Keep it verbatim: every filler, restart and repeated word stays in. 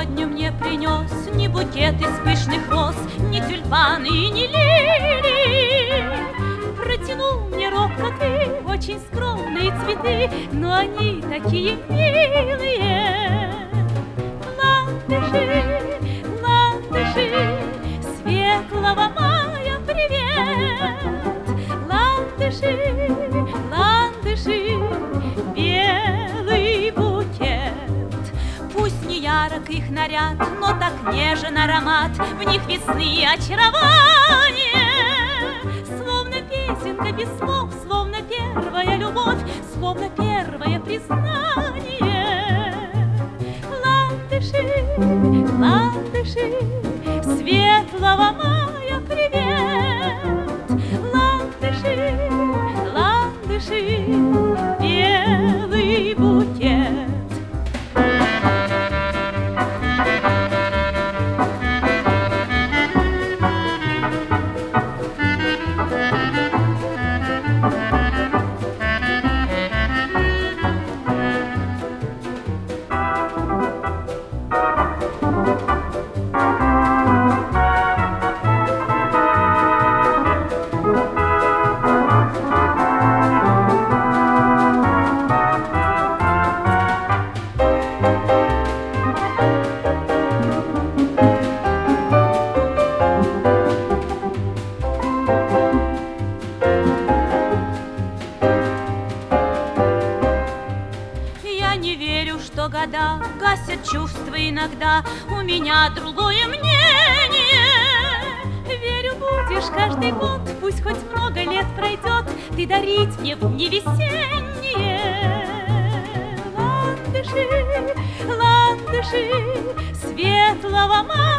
сегодня мне принес ни букет из пышных роз, ни тюльпаны и ни лилии. Протянул мне робко-ты очень скромные цветы, но они такие милые. Ландыши, ландыши, светлого мая привет. Ландыши, ландыши, белый букет. Пусть не ярок их наряд, но так нежен аромат, в них весны очарование. Словно песенка без слов, словно первая любовь, словно первое признание. Ландыши, ландыши, светлого мая привет. Ландыши, ландыши, белый букет. Что года гасят чувства иногда, у меня другое мнение. Верю, будешь каждый год, пусть хоть много лет пройдет, ты дарить мне в дни весенние. Ландыши, ландыши, светлого мая